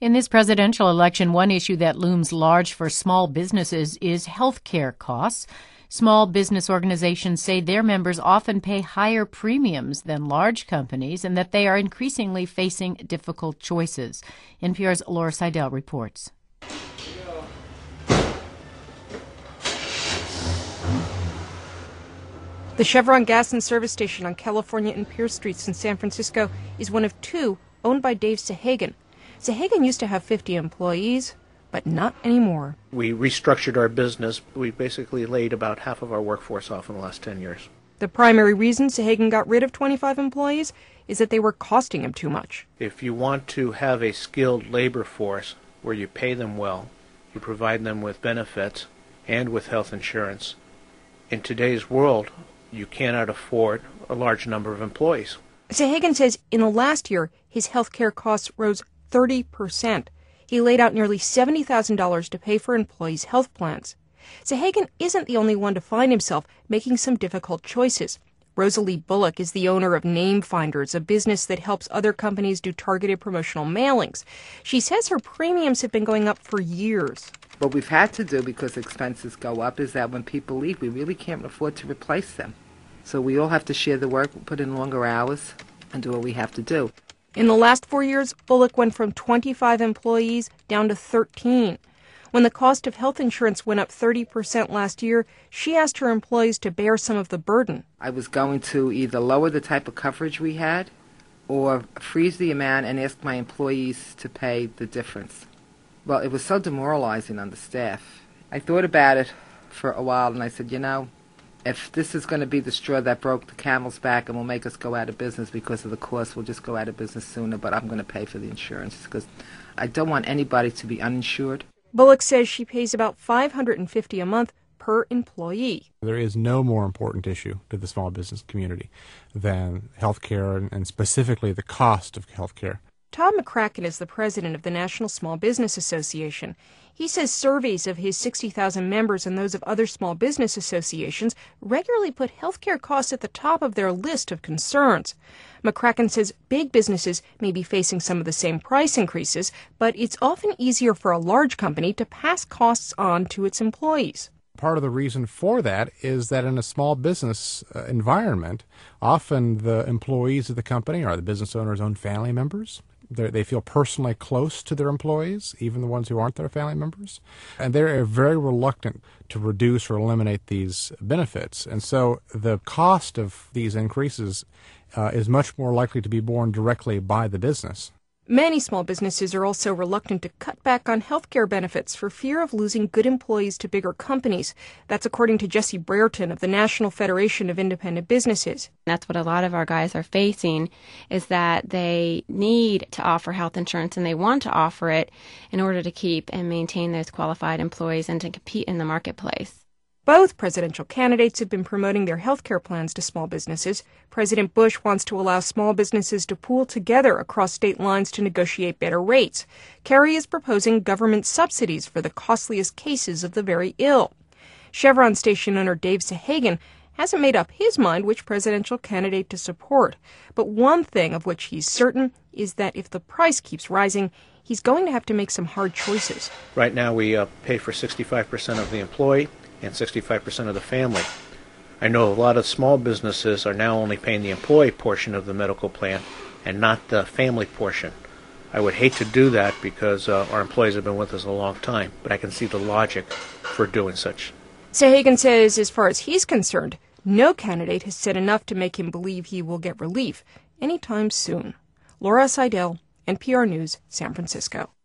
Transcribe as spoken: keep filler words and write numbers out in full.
In this presidential election, one issue that looms large for small businesses is health care costs. Small business organizations say their members often pay higher premiums than large companies and that they are increasingly facing difficult choices. N P R's Laura Seidel reports. The Chevron gas and service station on California and Pierce Streets in San Francisco is one of two owned by Dave Sahagan. Sahagan used to have fifty employees, but not anymore. We restructured our business. We basically laid about half of our workforce off in the last ten years. The primary reason Sahagan got rid of twenty-five employees is that they were costing him too much. If you want to have a skilled labor force where you pay them well, you provide them with benefits and with health insurance, in today's world, you cannot afford a large number of employees. Sahagan says in the last year, his health care costs rose thirty percent. He laid out nearly seventy thousand dollars to pay for employees' health plans. Sahagan isn't the only one to find himself making some difficult choices. Rosalie Bullock is the owner of Name Finders, a business that helps other companies do targeted promotional mailings. She says her premiums have been going up for years. What we've had to do, because expenses go up, is that when people leave, we really can't afford to replace them. So we all have to share the work, put in longer hours, and do what we have to do. In the last four years, Bullock went from twenty-five employees down to thirteen. When the cost of health insurance went up thirty percent last year, she asked her employees to bear some of the burden. I was going to either lower the type of coverage we had or freeze the amount and ask my employees to pay the difference. Well, it was so demoralizing on the staff. I thought about it for a while, and I said, you know, if this is going to be the straw that broke the camel's back and will make us go out of business because of the cost, we'll just go out of business sooner, but I'm going to pay for the insurance because I don't want anybody to be uninsured. Bullock says she pays about five hundred fifty dollars a month per employee. There is no more important issue to the small business community than health care and specifically the cost of health care. Tom McCracken is the president of the National Small Business Association. He says surveys of his sixty thousand members and those of other small business associations regularly put healthcare costs at the top of their list of concerns. McCracken says big businesses may be facing some of the same price increases, but it's often easier for a large company to pass costs on to its employees. Part of the reason for that is that in a small business uh, environment, often the employees of the company are the business owner's own family members. They're, they feel personally close to their employees, even the ones who aren't their family members. And they're very reluctant to reduce or eliminate these benefits. And so the cost of these increases uh, is much more likely to be borne directly by the business. Many small businesses are also reluctant to cut back on health care benefits for fear of losing good employees to bigger companies. That's according to Jesse Brereton of the National Federation of Independent Businesses. That's what a lot of our guys are facing, is that they need to offer health insurance and they want to offer it in order to keep and maintain those qualified employees and to compete in the marketplace. Both presidential candidates have been promoting their health care plans to small businesses. President Bush wants to allow small businesses to pool together across state lines to negotiate better rates. Kerry is proposing government subsidies for the costliest cases of the very ill. Chevron station owner Dave Sahagan hasn't made up his mind which presidential candidate to support. But one thing of which he's certain is that if the price keeps rising, he's going to have to make some hard choices. Right now we uh, pay for sixty-five percent of the employee and sixty-five percent of the family. I know a lot of small businesses are now only paying the employee portion of the medical plan and not the family portion. I would hate to do that because uh, our employees have been with us a long time, but I can see the logic for doing such. Sahagan says as far as he's concerned, no candidate has said enough to make him believe he will get relief anytime soon. Laura Seidel, N P R News, San Francisco.